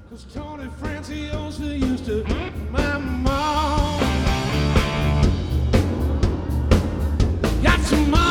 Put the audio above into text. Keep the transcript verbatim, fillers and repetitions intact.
'Cause Tony Franciosa used to my mom. Got some money.